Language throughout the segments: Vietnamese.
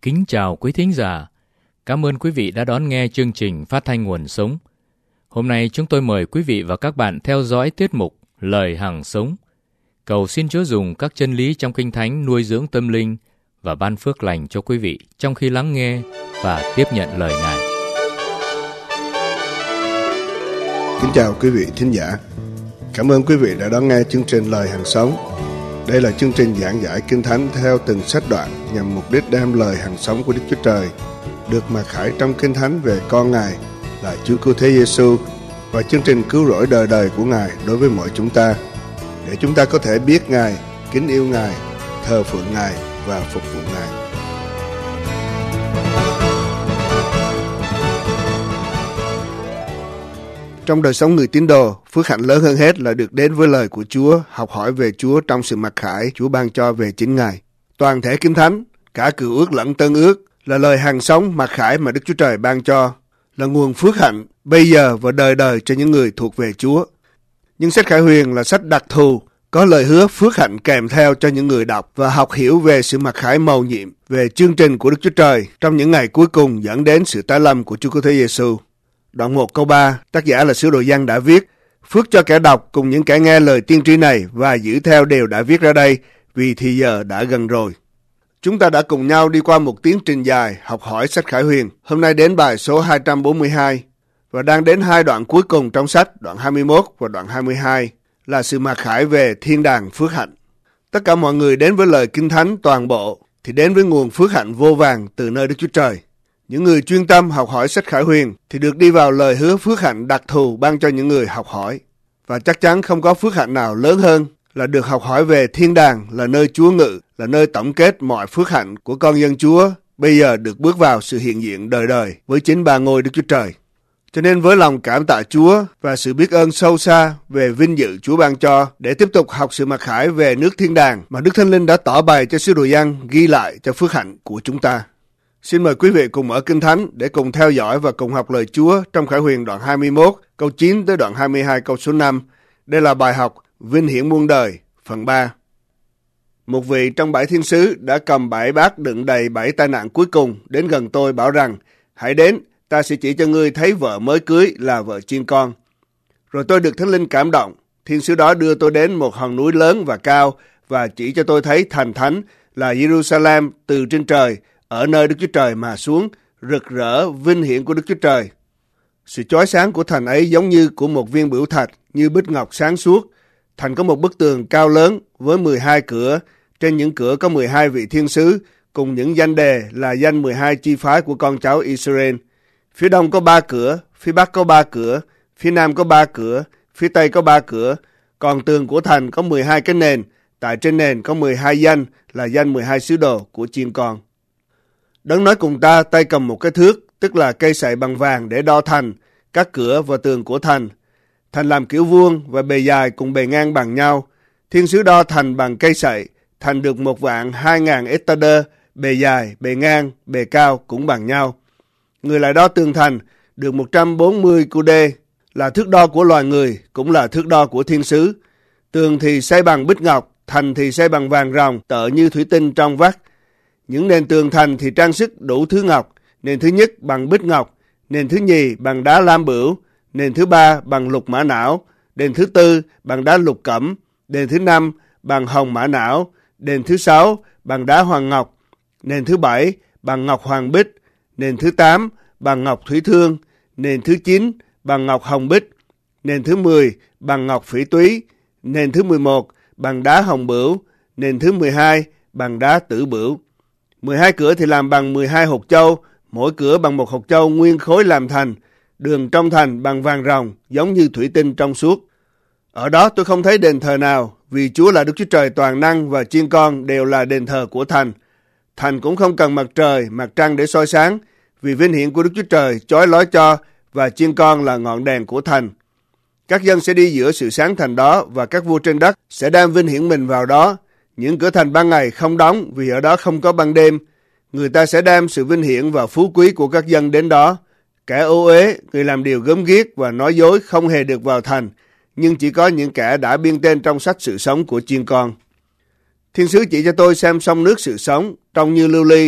Kính chào quý thính giả. Cảm ơn quý vị đã đón nghe chương trình phát thanh Nguồn Sống. Hôm nay chúng tôi mời quý vị và các bạn theo dõi tiết mục Lời Hằng Sống. Cầu xin Chúa dùng các chân lý trong Kinh Thánh nuôi dưỡng tâm linh và ban phước lành cho quý vị trong khi lắng nghe và tiếp nhận lời Ngài. Kính chào quý vị thính giả. Cảm ơn quý vị đã đón nghe chương trình Lời Hằng Sống. Đây là chương trình giảng giải Kinh Thánh theo từng sách đoạn nhằm mục đích đem lời hằng sống của Đức Chúa Trời được mặc khải trong Kinh Thánh về con Ngài là Chúa Cứu Thế Giêsu và chương trình cứu rỗi đời đời của Ngài đối với mọi chúng ta, để chúng ta có thể biết Ngài, kính yêu Ngài, thờ phượng Ngài và phục vụ Ngài. Trong đời sống người tín đồ, phước hạnh lớn hơn hết là được đến với lời của Chúa, học hỏi về Chúa trong sự mặc khải Chúa ban cho về chính Ngài. Toàn thể Kinh Thánh, cả Cựu Ước lẫn Tân Ước, là lời hằng sống mặc khải mà Đức Chúa Trời ban cho, là nguồn phước hạnh bây giờ và đời đời cho những người thuộc về Chúa. Nhưng sách Khải Huyền là sách đặc thù, có lời hứa phước hạnh kèm theo cho những người đọc và học hiểu về sự mặc khải mầu nhiệm, về chương trình của Đức Chúa Trời trong những ngày cuối cùng dẫn đến sự tái lâm của Chúa Cứu Thế Giêsu. Đoạn 1 câu 3, tác giả là sứ đồ Giăng đã viết: Phước cho kẻ đọc cùng những kẻ nghe lời tiên tri này và giữ theo điều đã viết ra đây, vì thì giờ đã gần rồi. Chúng ta đã cùng nhau đi qua một tiến trình dài học hỏi sách Khải Huyền. Hôm nay đến bài số 242 và đang đến hai đoạn cuối cùng trong sách, đoạn 21 và đoạn 22 là sự mặc khải về thiên đàng phước hạnh. Tất cả mọi người đến với lời Kinh Thánh toàn bộ thì đến với nguồn phước hạnh vô vàn từ nơi Đức Chúa Trời. Những người chuyên tâm học hỏi sách Khải Huyền thì được đi vào lời hứa phước hạnh đặc thù ban cho những người học hỏi. Và chắc chắn không có phước hạnh nào lớn hơn là được học hỏi về thiên đàng, là nơi Chúa ngự, là nơi tổng kết mọi phước hạnh của con dân Chúa, bây giờ được bước vào sự hiện diện đời đời với chính ba ngôi Đức Chúa Trời. Cho nên với lòng cảm tạ Chúa và sự biết ơn sâu xa về vinh dự Chúa ban cho, để tiếp tục học sự mặc khải về nước thiên đàng mà Đức Thánh Linh đã tỏ bày cho sứ đồ Giăng ghi lại cho phước hạnh của chúng ta. Xin mời quý vị cùng mở Kinh Thánh để cùng theo dõi và cùng học lời Chúa trong Khải Huyền đoạn 21, câu 9 tới đoạn 22, câu số 5. Đây là bài học Vinh hiển muôn đời, phần 3. Một vị trong 7 thiên sứ đã cầm 7 bát đựng đầy 7 tai nạn cuối cùng đến gần tôi bảo rằng: Hãy đến, ta sẽ chỉ cho ngươi thấy vợ mới cưới là vợ chiên con. Rồi tôi được Thánh Linh cảm động. Thiên sứ đó đưa tôi đến một hòn núi lớn và cao và chỉ cho tôi thấy thành thánh là Jerusalem từ trên trời, ở nơi Đức Chúa Trời mà xuống, rực rỡ vinh hiển của Đức Chúa Trời. Sự chói sáng của thành ấy giống như của một viên bửu thạch, như bích ngọc sáng suốt. Thành có một bức tường cao lớn với 12 cửa, trên những cửa có 12 vị thiên sứ, cùng những danh đề là danh 12 chi phái của con cháu Israel. Phía đông có 3 cửa, phía bắc có 3 cửa, phía nam có 3 cửa, phía tây có 3 cửa. Còn tường của thành có 12 cái nền, tại trên nền có 12 danh là danh 12 sứ đồ của chiên con. Đấng nói cùng ta, tay cầm một cái thước, tức là cây sậy bằng vàng để đo thành, các cửa và tường của thành. Thành làm kiểu vuông và bề dài cùng bề ngang bằng nhau. Thiên sứ đo thành bằng cây sậy, thành được 1.200.000 estader, bề dài, bề ngang, bề cao cũng bằng nhau. Người lại đo tường thành được 140 cu-đê, là thước đo của loài người, cũng là thước đo của thiên sứ. Tường thì xây bằng bích ngọc, thành thì xây bằng vàng ròng, tợ như thủy tinh trong vắt. Những nền tường thành thì trang sức đủ thứ ngọc, nền thứ nhất bằng bích ngọc, nền thứ nhì bằng đá lam bửu, nền thứ ba bằng lục mã não, nền thứ tư bằng đá lục cẩm, nền thứ năm bằng hồng mã não, nền thứ sáu bằng đá hoàng ngọc, nền thứ bảy bằng ngọc hoàng bích, nền thứ 8 bằng ngọc thủy thương, nền thứ 9 bằng ngọc hồng bích, nền thứ 10 bằng ngọc phỉ túy, nền thứ 11 bằng đá hồng bửu, nền thứ 12 bằng đá tử bửu. 12 cửa thì làm bằng 12 hột châu, mỗi cửa bằng một hột châu nguyên khối làm thành, đường trong thành bằng vàng ròng, giống như thủy tinh trong suốt. Ở đó tôi không thấy đền thờ nào, vì Chúa là Đức Chúa Trời toàn năng và chiên con đều là đền thờ của thành. Thành cũng không cần mặt trời, mặt trăng để soi sáng, vì vinh hiển của Đức Chúa Trời chói lói cho, và chiên con là ngọn đèn của thành. Các dân sẽ đi giữa sự sáng thành đó, và các vua trên đất sẽ đem vinh hiển mình vào đó. Những cửa thành ban ngày không đóng, vì ở đó không có ban đêm. Người ta sẽ đem sự vinh hiển và phú quý của các dân đến đó. Kẻ ô uế, người làm điều gớm ghiếc và nói dối không hề được vào thành, nhưng chỉ có những kẻ đã biên tên trong sách sự sống của chiên con. Thiên sứ chỉ cho tôi xem sông nước sự sống, trông như lưu ly,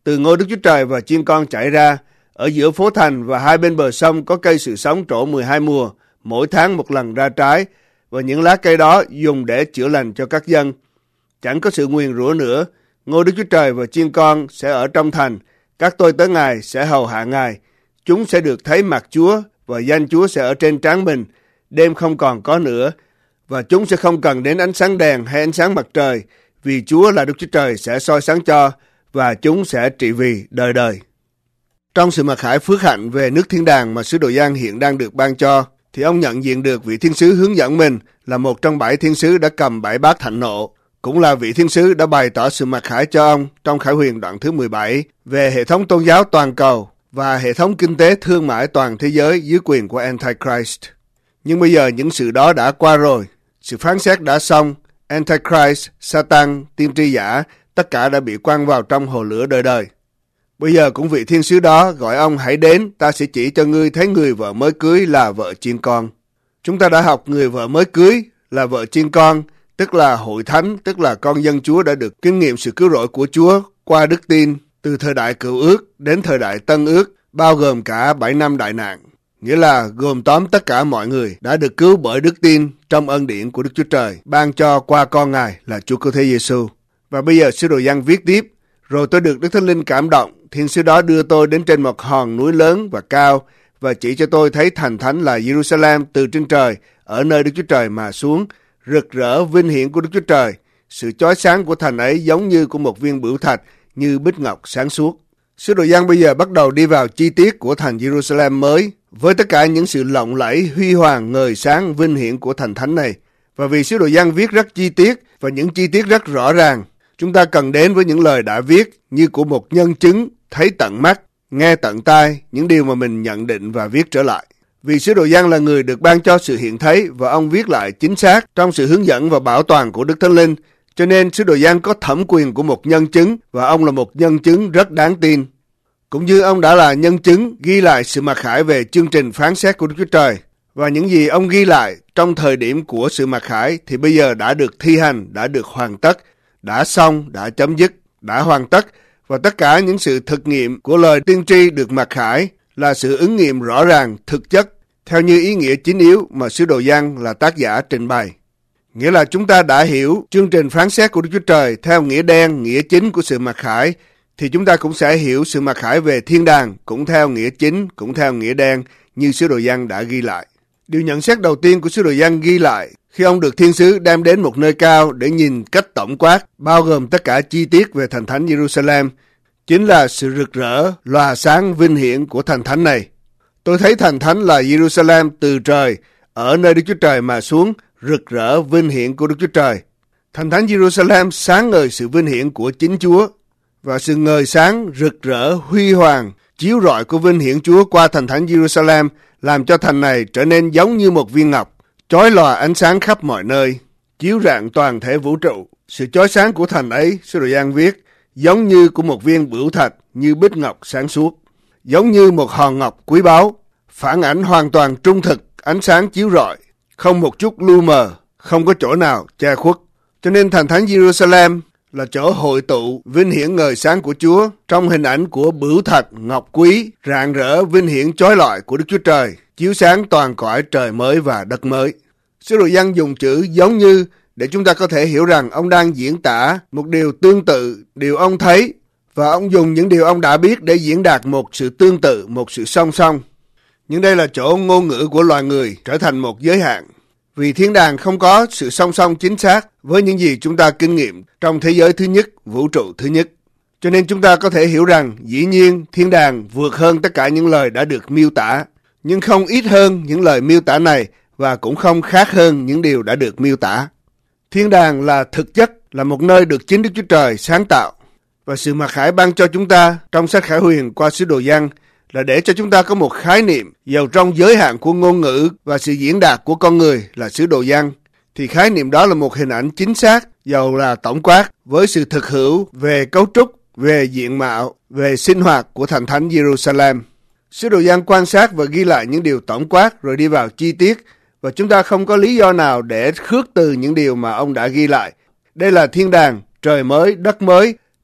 từ ngôi Đức Chúa Trời và chiên con chảy ra. Ở giữa phố thành và hai bên bờ sông có cây sự sống trổ 12 mùa, mỗi tháng một lần ra trái, và những lá cây đó dùng để chữa lành cho các dân. Chẳng có sự nguyền rủa nữa. Ngôi Đức Chúa Trời và chiên con sẽ ở trong thành. Các tôi tới Ngài sẽ hầu hạ Ngài. Chúng sẽ được thấy mặt Chúa và danh Chúa sẽ ở trên trán mình. Đêm không còn có nữa. Và chúng sẽ không cần đến ánh sáng đèn hay ánh sáng mặt trời, vì Chúa là Đức Chúa Trời sẽ soi sáng cho, và chúng sẽ trị vì đời đời. Trong sự mặc khải phước hạnh về nước thiên đàng mà sứ đồ Giăng hiện đang được ban cho, thì ông nhận diện được vị thiên sứ hướng dẫn mình là một trong 7 thiên sứ đã cầm 7 bát thạnh nộ, cũng là vị thiên sứ đã bày tỏ sự mặc khải cho ông trong Khải Huyền đoạn thứ 17 về hệ thống tôn giáo toàn cầu và hệ thống kinh tế thương mại toàn thế giới dưới quyền của Antichrist. Nhưng bây giờ những sự đó đã qua rồi, sự phán xét đã xong, Antichrist, Satan, tiên tri giả, tất cả đã bị quăng vào trong hồ lửa đời đời. Bây giờ cũng vị thiên sứ đó gọi ông hãy đến, ta sẽ chỉ cho ngươi thấy người vợ mới cưới là vợ chiên con. Chúng ta đã học người vợ mới cưới là vợ chiên con, tức là hội thánh, tức là con dân Chúa đã được kinh nghiệm sự cứu rỗi của Chúa qua đức tin từ thời đại Cựu Ước đến thời đại Tân Ước, bao gồm cả 7 năm đại nạn. Nghĩa là gồm tóm tất cả mọi người đã được cứu bởi đức tin trong ân điển của Đức Chúa Trời, ban cho qua con Ngài là Chúa Cứu Thế Giêsu. Và bây giờ sứ đồ Giăng viết tiếp, rồi tôi được Đức Thánh Linh cảm động, thiên sứ đó đưa tôi đến trên một hòn núi lớn và cao, và chỉ cho tôi thấy thành thánh là Jerusalem từ trên trời, ở nơi Đức Chúa Trời mà xuống, rực rỡ vinh hiển của Đức Chúa Trời. Sự chói sáng của thành ấy giống như của một viên bửu thạch, như bích ngọc sáng suốt. Sứ đồ Giăng bây giờ bắt đầu đi vào chi tiết của thành Jerusalem mới, với tất cả những sự lộng lẫy, huy hoàng, ngời sáng, vinh hiển của thành thánh này. Và vì sứ đồ Giăng viết rất chi tiết và những chi tiết rất rõ ràng, chúng ta cần đến với những lời đã viết như của một nhân chứng, thấy tận mắt, nghe tận tai những điều mà mình nhận định và viết trở lại. Vì sứ đồ Giăng là người được ban cho sự hiện thấy và ông viết lại chính xác trong sự hướng dẫn và bảo toàn của Đức Thánh Linh, cho nên sứ đồ Giăng có thẩm quyền của một nhân chứng và ông là một nhân chứng rất đáng tin. Cũng như ông đã là nhân chứng ghi lại sự mặc khải về chương trình phán xét của Đức Chúa Trời, và những gì ông ghi lại trong thời điểm của sự mặc khải thì bây giờ đã được thi hành, đã được hoàn tất, đã xong, đã chấm dứt, đã hoàn tất, và tất cả những sự thực nghiệm của lời tiên tri được mặc khải là sự ứng nghiệm rõ ràng, thực chất, theo như ý nghĩa chính yếu mà sứ đồ Giăng là tác giả trình bày. Nghĩa là chúng ta đã hiểu chương trình phán xét của Đức Chúa Trời theo nghĩa đen, nghĩa chính của sự mặc khải, thì chúng ta cũng sẽ hiểu sự mặc khải về thiên đàng cũng theo nghĩa chính, cũng theo nghĩa đen như sứ đồ Giăng đã ghi lại. Điều nhận xét đầu tiên của sứ đồ Giăng ghi lại khi ông được thiên sứ đem đến một nơi cao để nhìn cách tổng quát, bao gồm tất cả chi tiết về thành thánh Jerusalem, chính là sự rực rỡ, lòa sáng vinh hiển của thành thánh này. Tôi thấy thành thánh là Jerusalem từ trời, ở nơi Đức Chúa Trời mà xuống, rực rỡ vinh hiển của Đức Chúa Trời. Thành thánh Jerusalem sáng ngời sự vinh hiển của chính Chúa, và sự ngời sáng, rực rỡ, huy hoàng, chiếu rọi của vinh hiển Chúa qua thành thánh Jerusalem làm cho thành này trở nên giống như một viên ngọc, chói lòa ánh sáng khắp mọi nơi, chiếu rạng toàn thể vũ trụ. Sự chói sáng của thành ấy, sứ đồ Giăng viết, giống như của một viên bửu thạch, như bích ngọc sáng suốt, giống như một hòn ngọc quý báu, phản ảnh hoàn toàn trung thực, ánh sáng chiếu rọi, không một chút lu mờ, không có chỗ nào che khuất. Cho nên thành thánh Jerusalem là chỗ hội tụ vinh hiển ngời sáng của Chúa trong hình ảnh của bửu thạch ngọc quý, rạng rỡ vinh hiển chói lọi của Đức Chúa Trời, chiếu sáng toàn cõi trời mới và đất mới. Sứ đồ Giăng dùng chữ giống như để chúng ta có thể hiểu rằng ông đang diễn tả một điều tương tự, điều ông thấy, và ông dùng những điều ông đã biết để diễn đạt một sự tương tự, một sự song song. Nhưng đây là chỗ ngôn ngữ của loài người trở thành một giới hạn. Vì thiên đàng không có sự song song chính xác với những gì chúng ta kinh nghiệm trong thế giới thứ nhất, vũ trụ thứ nhất. Cho nên chúng ta có thể hiểu rằng dĩ nhiên thiên đàng vượt hơn tất cả những lời đã được miêu tả, nhưng không ít hơn những lời miêu tả này và cũng không khác hơn những điều đã được miêu tả. Thiên đàng là thực chất, là một nơi được chính Đức Chúa Trời sáng tạo, và sự mặc khải ban cho chúng ta trong sách Khải Huyền qua sứ đồ Giăng là để cho chúng ta có một khái niệm, dầu trong giới hạn của ngôn ngữ và sự diễn đạt của con người là sứ đồ Giăng, thì khái niệm đó là một hình ảnh chính xác, dầu là tổng quát, với sự thực hữu về cấu trúc, về diện mạo, về sinh hoạt của thành thánh Jerusalem. Sứ đồ Giăng quan sát và ghi lại những điều tổng quát rồi đi vào chi tiết, và chúng ta không có lý do nào để khước từ những điều mà ông đã ghi lại. Đây là thiên đàng, trời mới, đất mới,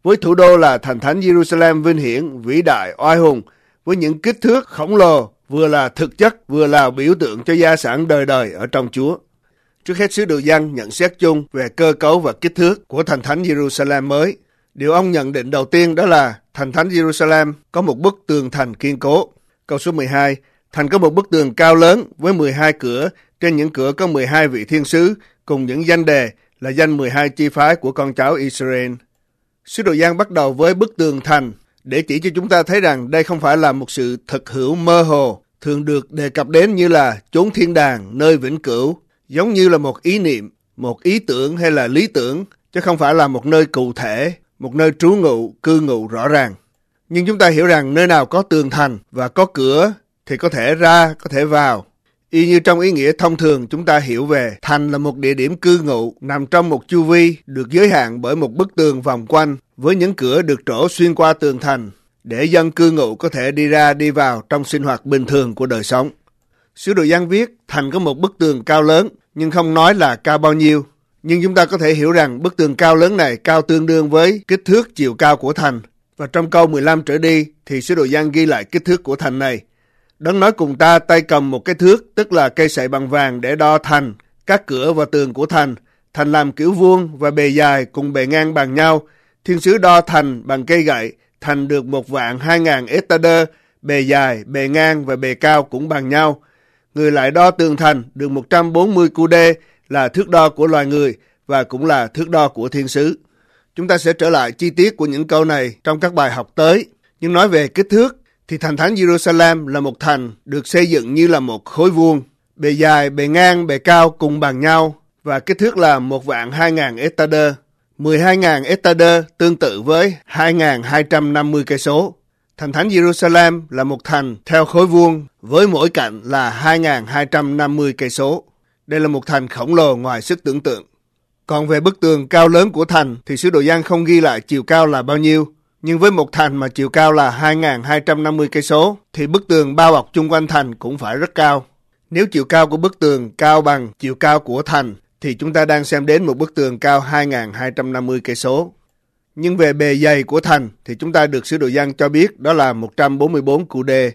với thủ đô là thành thánh Jerusalem vinh hiển, vĩ đại, oai hùng, với những kích thước khổng lồ, vừa là thực chất, vừa là biểu tượng cho gia sản đời đời ở trong Chúa. Trước hết, sứ đồ Giăng nhận xét chung về cơ cấu và kích thước của thành thánh Jerusalem mới. Điều ông nhận định đầu tiên đó là thành thánh Jerusalem có một bức tường thành kiên cố. Câu số 12, thành có một bức tường cao lớn với 12 cửa, trên những cửa có 12 vị thiên sứ, cùng những danh đề là danh 12 chi phái của con cháu Israel. Sứ đồ Giăng bắt đầu với bức tường thành để chỉ cho chúng ta thấy rằng đây không phải là một sự thực hữu mơ hồ, thường được đề cập đến như là chốn thiên đàng, nơi vĩnh cửu, giống như là một ý niệm, một ý tưởng hay là lý tưởng, chứ không phải là một nơi cụ thể, một nơi trú ngụ, cư ngụ rõ ràng. Nhưng chúng ta hiểu rằng nơi nào có tường thành và có cửa thì có thể ra, có thể vào. Y như trong ý nghĩa thông thường chúng ta hiểu về thành là một địa điểm cư ngụ nằm trong một chu vi được giới hạn bởi một bức tường vòng quanh với những cửa được trổ xuyên qua tường thành để dân cư ngụ có thể đi ra đi vào trong sinh hoạt bình thường của đời sống. Sứ đồ Giăng viết thành có một bức tường cao lớn nhưng không nói là cao bao nhiêu. Nhưng chúng ta có thể hiểu rằng bức tường cao lớn này cao tương đương với kích thước chiều cao của thành. Và trong câu 15 trở đi thì sứ đồ Giăng ghi lại kích thước của thành này. Đấng nói cùng ta tay cầm một cái thước, tức là cây sậy bằng vàng để đo thành, các cửa và tường của thành. Thành làm kiểu vuông và bề dài cùng bề ngang bằng nhau. Thiên sứ đo thành bằng cây gậy, thành được 12000 estader, bề dài, bề ngang và bề cao cũng bằng nhau. Người lại đo tường thành được 140 cu đê, là thước đo của loài người và cũng là thước đo của thiên sứ. Chúng ta sẽ trở lại chi tiết của những câu này trong các bài học tới. Nhưng nói về kích thước thì thành thánh Jerusalem là một thành được xây dựng như là một khối vuông, bề dài, bề ngang, bề cao cùng bằng nhau và kích thước là 12000 estader. 12.000 estader tương tự với 2.250 cây số. Thành thánh Jerusalem là một thành theo khối vuông với mỗi cạnh là 2.250 cây số. Đây là một thành khổng lồ ngoài sức tưởng tượng. Còn về bức tường cao lớn của thành thì sứ đồ Giăng không ghi lại chiều cao là bao nhiêu. Nhưng với một thành mà chiều cao là 2.250 cây số thì bức tường bao bọc chung quanh thành cũng phải rất cao. Nếu chiều cao của bức tường cao bằng chiều cao của thành thì chúng ta đang xem đến một bức tường cao 2.250 cây số. Nhưng về bề dày của thành thì chúng ta được sứ đồ Giăng cho biết đó là 144 cu đê.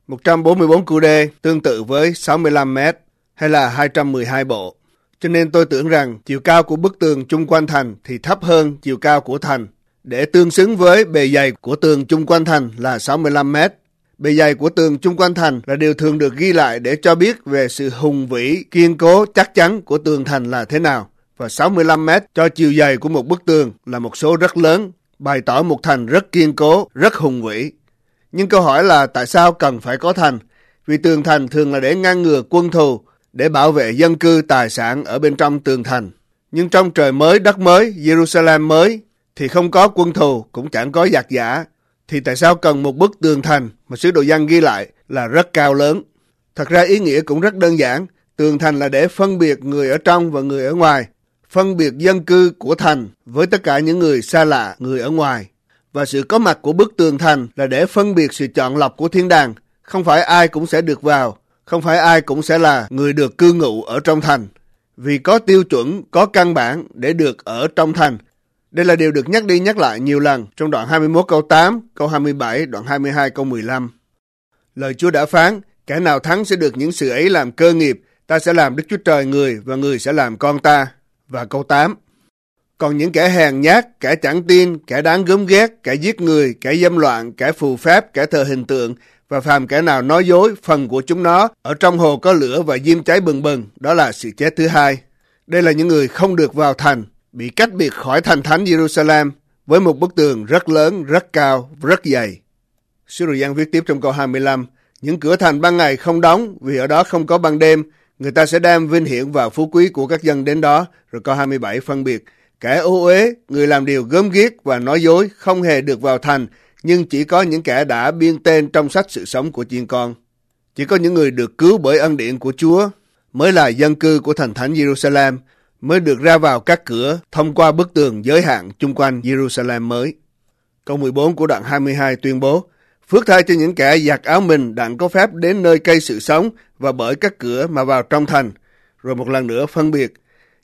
144 cu đê tương tự với 65 mét hay là 212 bộ. Cho nên tôi tưởng rằng chiều cao của bức tường chung quanh thành thì thấp hơn chiều cao của thành, để tương xứng với bề dày của tường chung quanh thành là 65 mét. Bề dày của tường chung quanh thành là điều thường được ghi lại để cho biết về sự hùng vĩ, kiên cố, chắc chắn của tường thành là thế nào. Và 65 mét cho chiều dày của một bức tường là một số rất lớn, bày tỏ một thành rất kiên cố, rất hùng vĩ. Nhưng câu hỏi là tại sao cần phải có thành? Vì tường thành thường là để ngăn ngừa quân thù, để bảo vệ dân cư tài sản ở bên trong tường thành. Nhưng trong trời mới, đất mới, Jerusalem mới thì không có quân thù, cũng chẳng có giặc giả. Thì tại sao cần một bức tường thành mà sứ đồ Giăng ghi lại là rất cao lớn? Thật ra ý nghĩa cũng rất đơn giản. Tường thành là để phân biệt người ở trong và người ở ngoài, phân biệt dân cư của thành với tất cả những người xa lạ, người ở ngoài. Và sự có mặt của bức tường thành là để phân biệt sự chọn lọc của thiên đàng. Không phải ai cũng sẽ được vào, không phải ai cũng sẽ là người được cư ngụ ở trong thành. Vì có tiêu chuẩn, có căn bản để được ở trong thành. Đây là điều được nhắc đi nhắc lại nhiều lần trong đoạn 21 câu 8, câu 27, đoạn 22 câu 15. Lời Chúa đã phán, kẻ nào thắng sẽ được những sự ấy làm cơ nghiệp, ta sẽ làm Đức Chúa Trời người và người sẽ làm con ta. Và câu 8. Còn những kẻ hèn nhát, kẻ chẳng tin, kẻ đáng gớm ghét, kẻ giết người, kẻ dâm loạn, kẻ phù phép, kẻ thờ hình tượng, và phàm kẻ nào nói dối, phần của chúng nó ở trong hồ có lửa và diêm cháy bừng bừng, đó là sự chết thứ hai. Đây là những người không được vào thành, bị cách biệt khỏi thành thánh Jerusalem với một bức tường rất lớn, rất cao, rất dày. Sứ đồ Giăng viết tiếp trong câu 25, những cửa thành ban ngày không đóng vì ở đó không có ban đêm, người ta sẽ đem vinh hiển và phú quý của các dân đến đó. Rồi câu 27 phân biệt, kẻ ô uế, người làm điều gớm ghiếc và nói dối không hề được vào thành, nhưng chỉ có những kẻ đã biên tên trong sách sự sống của chiên con. Chỉ có những người được cứu bởi ân điển của Chúa mới là dân cư của thành thánh Jerusalem, mới được ra vào các cửa thông qua bức tường giới hạn chung quanh Jerusalem mới. Câu 14 của đoạn 22 tuyên bố, phước thay cho những kẻ giặt áo mình đặng có phép đến nơi cây sự sống và bởi các cửa mà vào trong thành. Rồi một lần nữa phân biệt,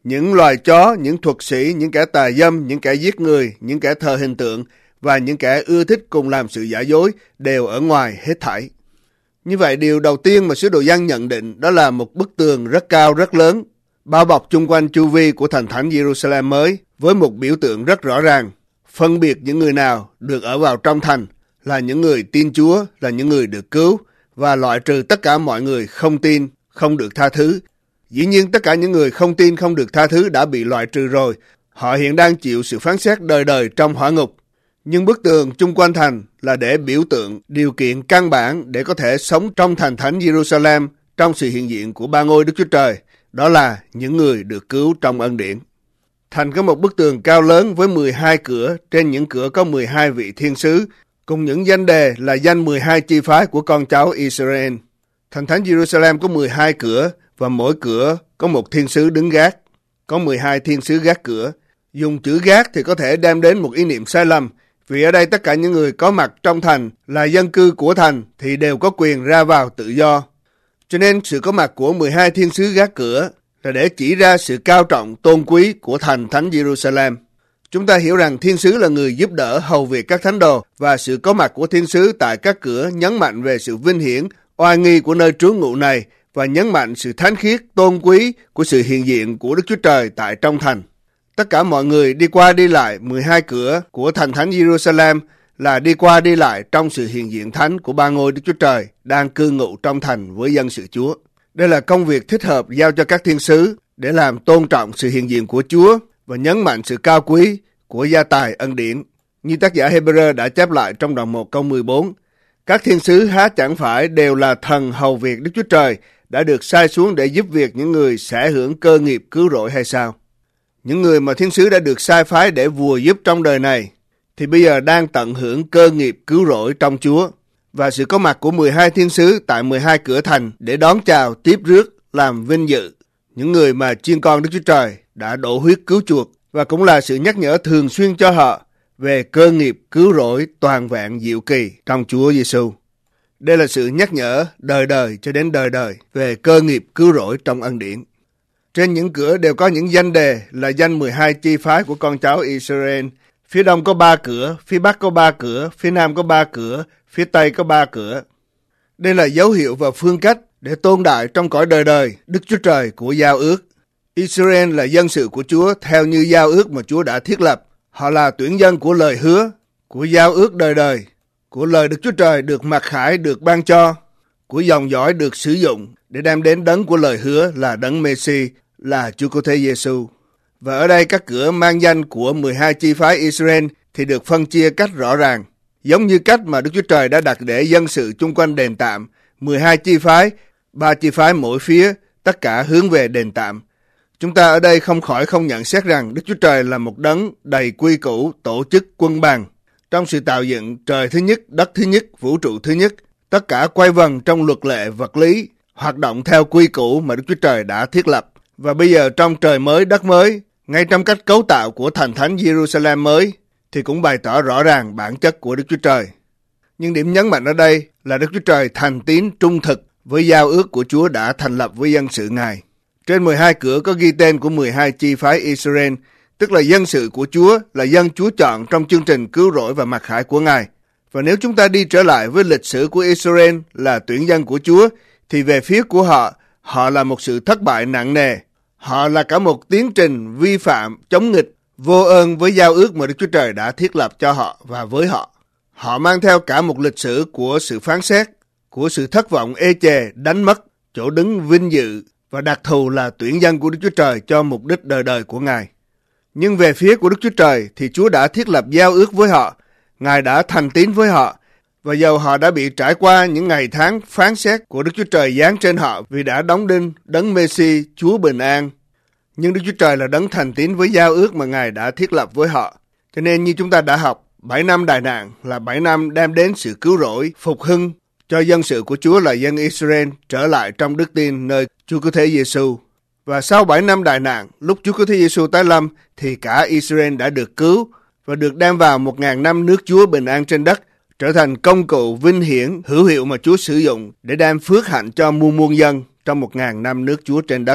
Những loài chó, những thuật sĩ, những kẻ tà dâm, những kẻ giết người, những kẻ thờ hình tượng và những kẻ ưa thích cùng làm sự giả dối đều ở ngoài hết thảy. Như vậy, điều đầu tiên mà sứ đồ Giăng nhận định đó là một bức tường rất cao, rất lớn, bao bọc chung quanh chu vi của thành thánh Jerusalem mới với một biểu tượng rất rõ ràng, phân biệt những người nào được ở vào trong thành là những người tin Chúa, là những người được cứu, và loại trừ tất cả mọi người không tin, không được tha thứ. Dĩ nhiên tất cả những người không tin, không được tha thứ đã bị loại trừ rồi. Họ hiện đang chịu sự phán xét đời đời trong hỏa ngục. Nhưng bức tường chung quanh thành là để biểu tượng điều kiện căn bản để có thể sống trong thành thánh Jerusalem trong sự hiện diện của ba ngôi Đức Chúa Trời. Đó là những người được cứu trong ân điển. Thành có một bức tường cao lớn với 12 cửa, trên những cửa có 12 vị thiên sứ, cùng những danh đề là danh 12 chi phái của con cháu Israel. Thành thánh Jerusalem có 12 cửa và mỗi cửa có một thiên sứ đứng gác. Có 12 thiên sứ gác cửa. Dùng chữ gác thì có thể đem đến một ý niệm sai lầm, vì ở đây tất cả những người có mặt trong thành là dân cư của thành thì đều có quyền ra vào tự do. Cho nên sự có mặt của 12 thiên sứ gác cửa là để chỉ ra sự cao trọng tôn quý của thành thánh Jerusalem. Chúng ta hiểu rằng thiên sứ là người giúp đỡ hầu việc các thánh đồ, và sự có mặt của thiên sứ tại các cửa nhấn mạnh về sự vinh hiển, oai nghi của nơi trú ngụ này và nhấn mạnh sự thánh khiết, tôn quý của sự hiện diện của Đức Chúa Trời tại trong thành. Tất cả mọi người đi qua đi lại 12 cửa của thành thánh Jerusalem là đi qua đi lại trong sự hiện diện thánh của ba ngôi Đức Chúa Trời đang cư ngụ trong thành với dân sự Chúa. Đây là công việc thích hợp giao cho các thiên sứ để làm tôn trọng sự hiện diện của Chúa và nhấn mạnh sự cao quý của gia tài ân điển. Như tác giả Hebrew đã chép lại trong đoạn 1 câu 14, các thiên sứ há chẳng phải đều là thần hầu việc Đức Chúa Trời đã được sai xuống để giúp việc những người sẽ hưởng cơ nghiệp cứu rỗi hay sao? Những người mà thiên sứ đã được sai phái để vùa giúp trong đời này thì bây giờ đang tận hưởng cơ nghiệp cứu rỗi trong Chúa. Và sự có mặt của 12 thiên sứ tại 12 cửa thành để đón chào, tiếp rước, làm vinh dự những người mà chiên con Đức Chúa Trời đã đổ huyết cứu chuộc, và cũng là sự nhắc nhở thường xuyên cho họ về cơ nghiệp cứu rỗi toàn vẹn diệu kỳ trong Chúa Giêsu. Đây là sự nhắc nhở đời đời cho đến đời đời về cơ nghiệp cứu rỗi trong ân điển. Trên những cửa đều có những danh đề là danh 12 chi phái của con cháu Israel. Phía đông có 3 cửa, phía bắc có 3 cửa, phía nam có 3 cửa, phía tây có 3 cửa. Đây là dấu hiệu và phương cách để tôn đại trong cõi đời đời Đức Chúa Trời của giao ước. Israel là dân sự của Chúa theo như giao ước mà Chúa đã thiết lập. Họ là tuyển dân của lời hứa, của giao ước đời đời, của lời Đức Chúa Trời được mặc khải, được ban cho, của dòng dõi được sử dụng để đem đến đấng của lời hứa là đấng Messi, là Chúa Cứu Thế Giêsu. Và ở đây các cửa mang danh của 12 chi phái Israel thì được phân chia cách rõ ràng, giống như cách mà Đức Chúa Trời đã đặt để dân sự chung quanh đền tạm, 12 chi phái, 3 chi phái mỗi phía, tất cả hướng về đền tạm. Chúng ta ở đây không khỏi không nhận xét rằng Đức Chúa Trời là một đấng đầy quy củ, tổ chức quân bằng. Trong sự tạo dựng trời thứ nhất, đất thứ nhất, vũ trụ thứ nhất, tất cả quay vần trong luật lệ vật lý, hoạt động theo quy củ mà Đức Chúa Trời đã thiết lập. Và bây giờ trong trời mới, đất mới, ngay trong cách cấu tạo của thành thánh Jerusalem mới, thì cũng bày tỏ rõ ràng bản chất của Đức Chúa Trời. Nhưng điểm nhấn mạnh ở đây là Đức Chúa Trời thành tín trung thực với giao ước của Chúa đã thành lập với dân sự Ngài. Trên 12 cửa có ghi tên của 12 chi phái Israel, tức là dân sự của Chúa, là dân Chúa chọn trong chương trình cứu rỗi và mặc khải của Ngài. Và nếu chúng ta đi trở lại với lịch sử của Israel là tuyển dân của Chúa, thì về phía của họ là một sự thất bại nặng nề. Họ là cả một tiến trình vi phạm, chống nghịch, vô ơn với giao ước mà Đức Chúa Trời đã thiết lập cho họ và với họ. Họ mang theo cả một lịch sử của sự phán xét, của sự thất vọng ê chề, đánh mất chỗ đứng vinh dự và đặc thù là tuyển dân của Đức Chúa Trời cho mục đích đời đời của Ngài. Nhưng về phía của Đức Chúa Trời thì Chúa đã thiết lập giao ước với họ, Ngài đã thành tín với họ, và dầu họ đã bị trải qua những ngày tháng phán xét của Đức Chúa Trời giáng trên họ vì đã đóng đinh đấng Messi, Chúa bình an, nhưng Đức Chúa Trời là đấng thành tín với giao ước mà Ngài đã thiết lập với họ. Cho nên như chúng ta đã học, 7 năm đại nạn là 7 năm đem đến sự cứu rỗi, phục hưng cho dân sự của Chúa là dân Israel trở lại trong đức tin nơi Chúa Cứu Thế Giêsu. Và sau 7 năm đại nạn, lúc Chúa Cứu Thế Giêsu tái lâm thì cả Israel đã được cứu và được đem vào 1000 năm nước Chúa bình an trên đất, trở thành công cụ vinh hiển hữu hiệu mà Chúa sử dụng để đem phước hạnh cho muôn muôn dân trong 1000 năm nước Chúa trên đất.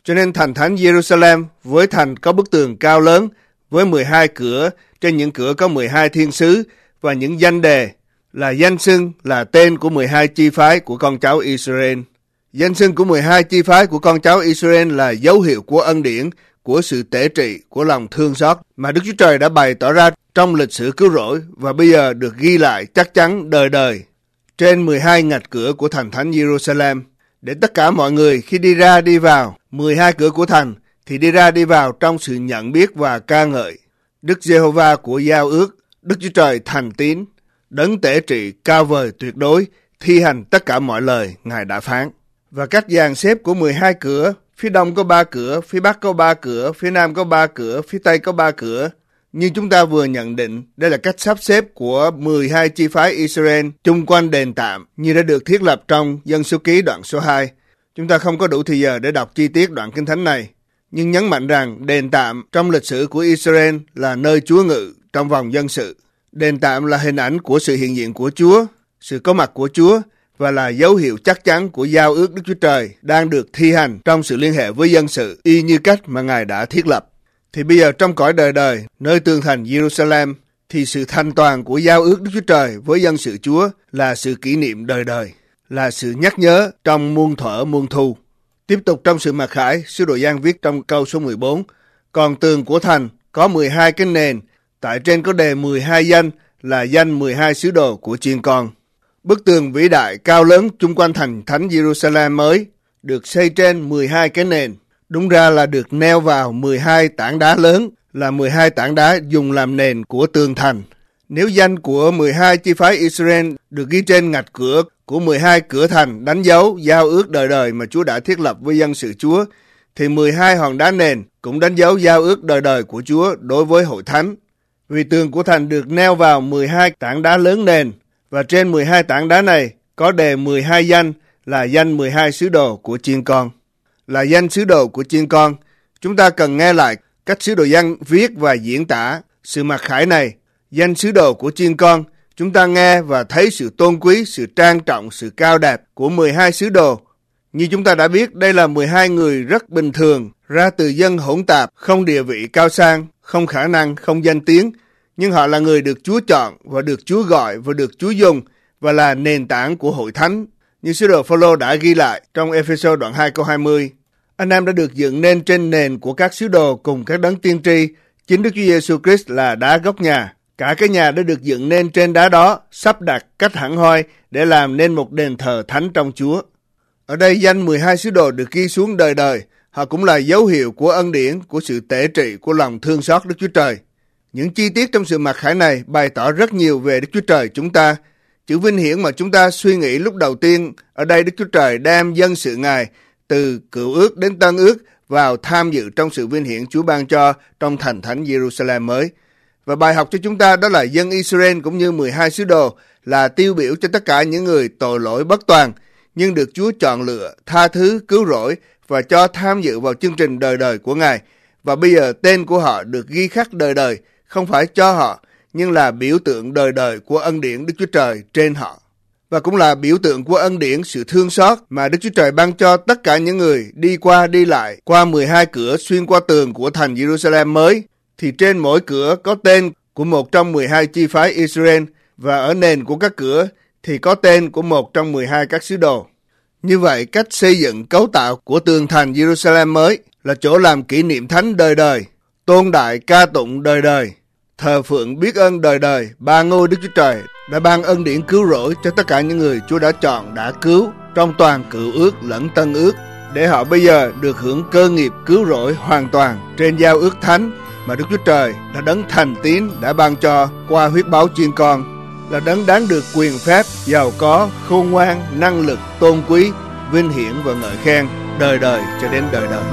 Cho nên thành thánh Jerusalem với thành có bức tường cao lớn với 12 cửa, trên những cửa có 12 thiên sứ và những danh đề là danh xưng là tên của 12 chi phái của con cháu Israel. Danh xưng của 12 chi phái của con cháu Israel là dấu hiệu của ân điển, của sự tể trị, của lòng thương xót mà Đức Chúa Trời đã bày tỏ ra trong lịch sử cứu rỗi và bây giờ được ghi lại chắc chắn đời đời trên 12 ngạch cửa của thành thánh Jerusalem, để tất cả mọi người khi đi ra đi vào 12 cửa của thành thì đi ra đi vào trong sự nhận biết và ca ngợi Đức Giê-hô-va của giao ước, Đức Chúa Trời thành tín, đấng tể trị cao vời tuyệt đối, thi hành tất cả mọi lời Ngài đã phán. Và cách dàn xếp của 12 cửa, phía đông có 3 cửa, phía bắc có 3 cửa, phía nam có 3 cửa, phía tây có 3 cửa. Nhưng chúng ta vừa nhận định đây là cách sắp xếp của 12 chi phái Israel chung quanh đền tạm như đã được thiết lập trong Dân Số Ký đoạn số 2. Chúng ta không có đủ thời giờ để đọc chi tiết đoạn kinh thánh này, nhưng nhấn mạnh rằng đền tạm trong lịch sử của Israel là nơi Chúa ngự trong vòng dân sự. Đền tạm là hình ảnh của sự hiện diện của Chúa, sự có mặt của Chúa và là dấu hiệu chắc chắn của giao ước Đức Chúa Trời đang được thi hành trong sự liên hệ với dân sự y như cách mà Ngài đã thiết lập. Thì bây giờ trong cõi đời đời, nơi tường thành Jerusalem, thì sự thành toàn của giao ước Đức Chúa Trời với dân sự Chúa là sự kỷ niệm đời đời, là sự nhắc nhớ trong muôn thuở muôn thu. Tiếp tục trong sự mặc khải, sứ đồ Giăng viết trong câu số 14, còn tường của thành có 12 cái nền, tại trên có đề 12 danh là danh 12 sứ đồ của chiên con. Bức tường vĩ đại cao lớn chung quanh thành thánh Jerusalem mới được xây trên 12 cái nền. Đúng ra là được neo vào 12 tảng đá lớn, là 12 tảng đá dùng làm nền của tường thành. Nếu danh của 12 chi phái Israel được ghi trên ngạch cửa của 12 cửa thành đánh dấu giao ước đời đời mà Chúa đã thiết lập với dân sự Chúa, thì 12 hòn đá nền cũng đánh dấu giao ước đời đời của Chúa đối với hội thánh. Vì tường của thành được neo vào 12 tảng đá lớn nền, và trên 12 tảng đá này có đề 12 danh là danh 12 sứ đồ của chiên con. Là danh sứ đồ của chiên con, chúng ta cần nghe lại cách sứ đồ Giăng viết và diễn tả sự mặc khải này. Danh sứ đồ của chiên con, chúng ta nghe và thấy sự tôn quý, sự trang trọng, sự cao đẹp của 12 sứ đồ. Như chúng ta đã biết, đây là 12 người rất bình thường, ra từ dân hỗn tạp, không địa vị cao sang, không khả năng, không danh tiếng, nhưng họ là người được Chúa chọn và được Chúa gọi và được Chúa dùng và là nền tảng của hội thánh. Như sứ đồ Phao-lô đã ghi lại trong Ê-phê-sô đoạn 2 câu 20, anh em đã được dựng nên trên nền của các sứ đồ cùng các đấng tiên tri, chính Đức Chúa Giêsu Christ là đá gốc nhà. Cả cái nhà đã được dựng nên trên đá đó, sắp đặt cách hẳn hoi để làm nên một đền thờ thánh trong Chúa. Ở đây danh 12 sứ đồ được ghi xuống đời đời, họ cũng là dấu hiệu của ân điển, của sự tể trị, của lòng thương xót Đức Chúa Trời. Những chi tiết trong sự mặc khải này bày tỏ rất nhiều về Đức Chúa Trời chúng ta. Chữ vinh hiển mà chúng ta suy nghĩ lúc đầu tiên, ở đây Đức Chúa Trời đem dân sự Ngài từ cựu ước đến tân ước vào tham dự trong sự vinh hiển Chúa ban cho trong thành thánh Jerusalem mới. Và bài học cho chúng ta đó là dân Israel cũng như 12 sứ đồ là tiêu biểu cho tất cả những người tội lỗi bất toàn, nhưng được Chúa chọn lựa, tha thứ, cứu rỗi và cho tham dự vào chương trình đời đời của Ngài. Và bây giờ tên của họ được ghi khắc đời đời, không phải cho họ, nhưng là biểu tượng đời đời của ân điển Đức Chúa Trời trên họ. Và cũng là biểu tượng của ân điển sự thương xót mà Đức Chúa Trời ban cho tất cả những người đi qua đi lại qua 12 cửa xuyên qua tường của thành Jerusalem mới. Thì trên mỗi cửa có tên của một trong 12 chi phái Israel, và ở nền của các cửa thì có tên của một trong 12 các sứ đồ. Như vậy, cách xây dựng cấu tạo của tường thành Jerusalem mới là chỗ làm kỷ niệm thánh đời đời, tôn đại ca tụng đời đời, thờ phượng biết ơn đời đời, ba ngôi Đức Chúa Trời đã ban ân điển cứu rỗi cho tất cả những người Chúa đã chọn, đã cứu trong toàn cựu ước lẫn tân ước, để họ bây giờ được hưởng cơ nghiệp cứu rỗi hoàn toàn trên giao ước thánh mà Đức Chúa Trời là đấng thành tín đã ban cho qua huyết báu chiên con, là đấng đáng được quyền phép, giàu có, khôn ngoan, năng lực, tôn quý, vinh hiển và ngợi khen đời đời cho đến đời đời.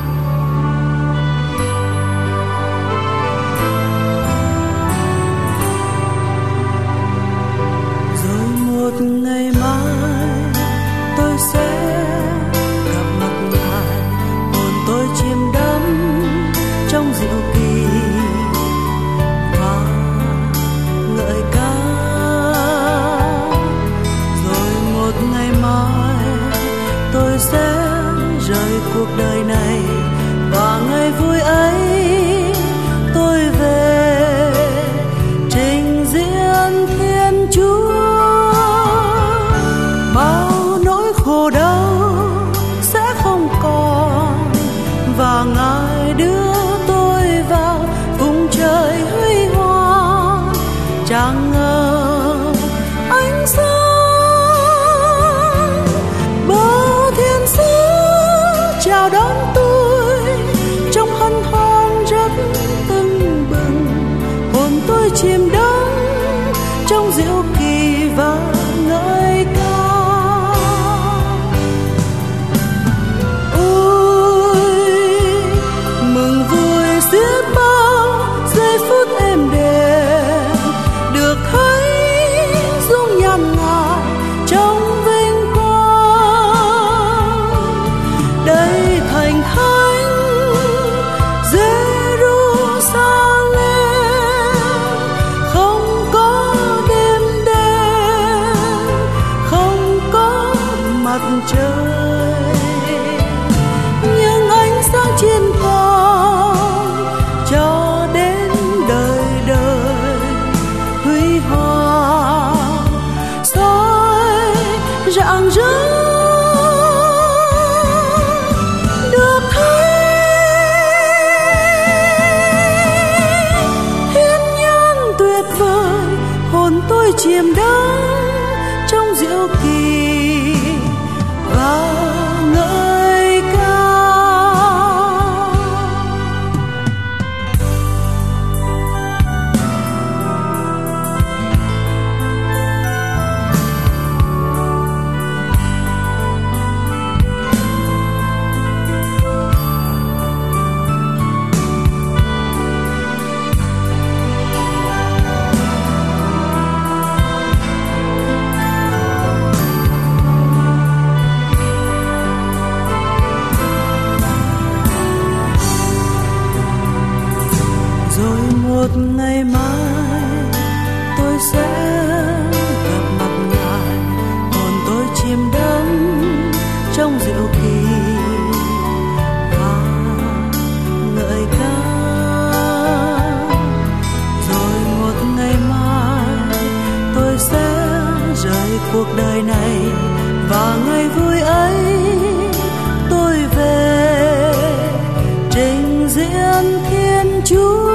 Rồi một ngày mai tôi sẽ gặp mặt Ngài, hồn tôi chìm đắm trong diệu kỳ và ngợi ca. Rồi một ngày mai tôi sẽ rời cuộc đời này trời. Nhưng ánh sáng trên cao cho đến đời đời huy hoàng soi rạng rỡ. Chiêm đắm trong diệu kỳ và ngợi ca. Một ngày mai tôi sẽ gặp mặt Ngài, hồn tôi chìm đắm trong diệu kỳ và ngợi ca. Rồi một ngày mai tôi sẽ rời cuộc đời này, và ngày vui ấy tôi về trình diễn Thiên Chúa.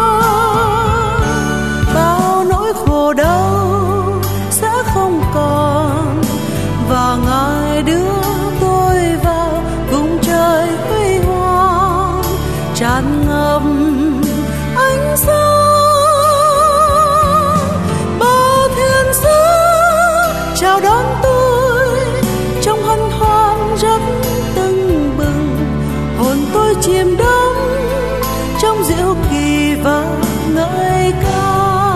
Và Ngài đưa tôi vào vùng trời huy hoàng tràn ngập ánh sáng. Bao thiên sứ chào đón tôi trong hân hoan rất tưng bừng, hồn tôi chìm đắm trong diệu kỳ và ngợi ca.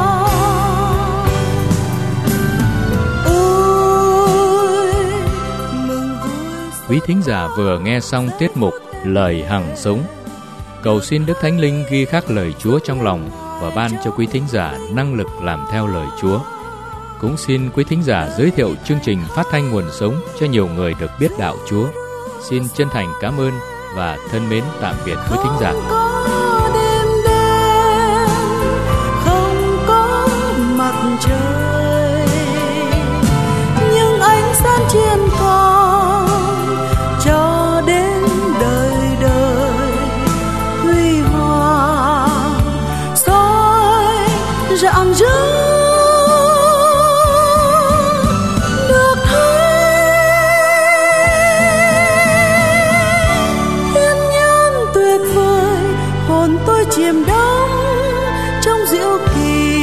Quý thính giả vừa nghe xong tiết mục Lời Hằng Sống. Cầu xin Đức Thánh Linh ghi khắc lời Chúa trong lòng và ban cho quý thính giả năng lực làm theo lời Chúa. Cũng xin quý thính giả giới thiệu chương trình phát thanh Nguồn Sống cho nhiều người được biết đạo Chúa. Xin chân thành cảm ơn và thân mến tạm biệt quý thính giả. Không có mặt trời, nhưng ánh sáng trên cao cho đến đời đời huy hoàng soi rạng rỡ. Được thấy thiên nhiên tuyệt vời, hồn tôi chìm đắm trong diệu kỳ